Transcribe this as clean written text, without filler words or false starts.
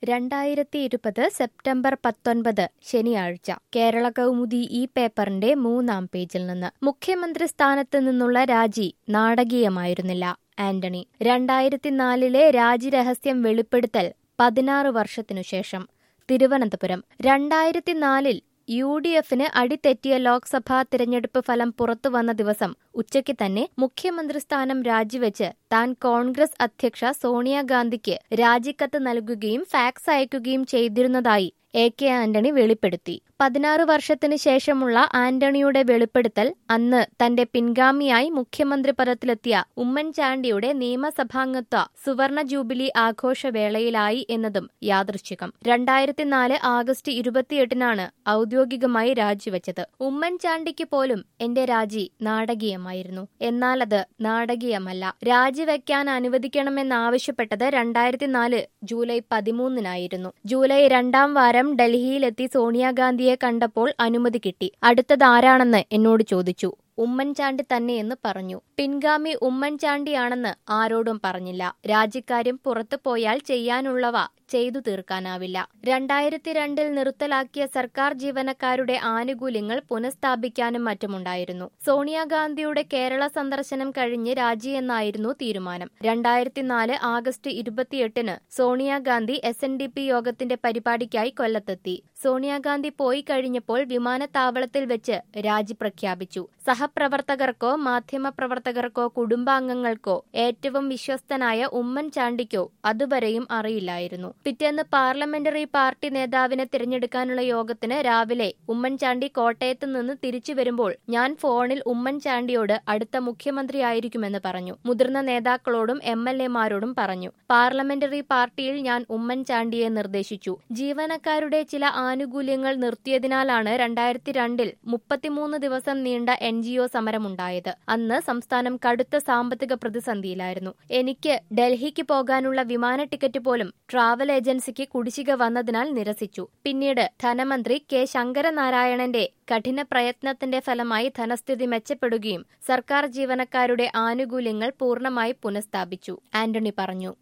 2020 September 19 ശനിയാഴ്ച കേരള കൗമുദി ഈ പേപ്പറിന്റെ 3-ാം പേജിൽ നിന്ന് മുഖ്യമന്ത്രി സ്ഥാനത്ത് നിന്നുള്ള രാജി നാടകീയമായിരുന്നില്ല. ആന്റണി 2004 രാജിരഹസ്യം വെളിപ്പെടുത്തൽ 16 വർഷത്തിനുശേഷം. തിരുവനന്തപുരം 2004 UDFന് അടിതെറ്റിയ ലോക്സഭാ തിരഞ്ഞെടുപ്പ് ഫലം പുറത്തുവന്ന ദിവസം ഉച്ചയ്ക്ക് തന്നെ മുഖ്യമന്ത്രി സ്ഥാനം രാജിവെച്ച് താൻ കോൺഗ്രസ് അധ്യക്ഷ സോണിയാഗാന്ധിക്ക് രാജിക്കത്ത് നൽകുകയും ഫാക്സ് അയക്കുകയും ചെയ്തിരുന്നതായി AK ആന്റണി വെളിപ്പെടുത്തി. 16 വർഷത്തിന് ശേഷമുള്ള ആന്റണിയുടെ വെളിപ്പെടുത്തൽ അന്ന് തന്റെ പിൻഗാമിയായി മുഖ്യമന്ത്രി പദത്തിലെത്തിയ ഉമ്മൻചാണ്ടിയുടെ നിയമസഭാംഗത്വ സുവർണ ജൂബിലി ആഘോഷവേളയിലായി എന്നതും യാദൃശ്ചികം. 2004 ആഗസ്റ്റ് 28-നാണ് ഔദ്യോഗികമായി രാജിവെച്ചത്. ഉമ്മൻചാണ്ടിക്ക് പോലും എന്റെ രാജി നാടകീയമായിരുന്നു. എന്നാൽ അത് നാടകീയമല്ല. രാജിവെക്കാൻ അനുവദിക്കണമെന്നാവശ്യപ്പെട്ടത് 2004 ജൂലൈ 13-നായിരുന്നു. ജൂലൈ 2-ാം വാരം ഡൽഹിയിലെത്തി സോണിയാഗാന്ധിയെ കണ്ടപ്പോൾ അനുമതി കിട്ടി. അടുത്തതാരാണെന്ന് എന്നോട് ചോദിച്ചു. ഉമ്മൻചാണ്ടി തന്നെയെന്ന് പറഞ്ഞു. പിൻഗാമി ഉമ്മൻചാണ്ടിയാണെന്ന് ആരോടും പറഞ്ഞില്ല. രാജിക്കാര്യം പുറത്തു പോയാൽ ചെയ്യാനുള്ളവ ചെയ്തു തീർക്കാനാവില്ല. 2002 നിർത്തലാക്കിയ സർക്കാർ ജീവനക്കാരുടെ ആനുകൂല്യങ്ങൾ പുനഃസ്ഥാപിക്കാനും മറ്റുമുണ്ടായിരുന്നു. സോണിയാഗാന്ധിയുടെ കേരള സന്ദർശനം കഴിഞ്ഞ് രാജിയെന്നായിരുന്നു തീരുമാനം. 2004 ആഗസ്റ്റ് 28-ന് സോണിയാഗാന്ധി SNDP യോഗത്തിന്റെ പരിപാടിക്കായി കൊല്ലത്തെത്തി. സോണിയാഗാന്ധി പോയി കഴിഞ്ഞപ്പോൾ വിമാനത്താവളത്തിൽ വെച്ച് രാജി പ്രഖ്യാപിച്ചു. സഹപ്രവർത്തകർക്കോ മാധ്യമപ്രവർത്തകർക്കോ കുടുംബാംഗങ്ങൾക്കോ ഏറ്റവും വിശ്വസ്തനായ ഉമ്മൻചാണ്ടിക്കോ അതുവരെയും അറിയില്ലായിരുന്നു. പിറ്റേന്ന് പാർലമെന്ററി പാർട്ടി നേതാവിനെ തിരഞ്ഞെടുക്കാനുള്ള യോഗത്തിന് രാവിലെ ഉമ്മൻചാണ്ടി കോട്ടയത്ത് നിന്ന് തിരിച്ചു വരുമ്പോൾ ഞാൻ ഫോണിൽ ഉമ്മൻചാണ്ടിയോട് അടുത്ത മുഖ്യമന്ത്രിയായിരിക്കുമെന്ന് പറഞ്ഞു. മുതിർന്ന നേതാക്കളോടും MLA-മാരോടും പറഞ്ഞു. പാർലമെന്ററി പാർട്ടിയിൽ ഞാൻ ഉമ്മൻചാണ്ടിയെ നിർദ്ദേശിച്ചു. ജീവനക്കാരുടെ ചില ആനുകൂല്യങ്ങൾ നിർത്തിയതിനാലാണ് 2002 33 ദിവസം നീണ്ട NGO സമരമുണ്ടായത്. അന്ന് സംസ്ഥാനം കടുത്ത സാമ്പത്തിക പ്രതിസന്ധിയിലായിരുന്നു. എനിക്ക് ഡൽഹിക്ക് പോകാനുള്ള വിമാന ടിക്കറ്റ് പോലും ട്രാവൽ ഏജൻസിക്ക് കുടിശ്ശിക വന്നതിനാൽ നിരസിച്ചു. പിന്നീട് ധനമന്ത്രി K ശങ്കരനാരായണന്റെ കഠിന പ്രയത്നത്തിന്റെ ഫലമായി ധനസ്ഥിതി മെച്ചപ്പെടുകയും സർക്കാർ ജീവനക്കാരുടെ ആനുകൂല്യങ്ങൾ പൂർണ്ണമായി പുനഃസ്ഥാപിച്ചു. ആന്റണി പറഞ്ഞു.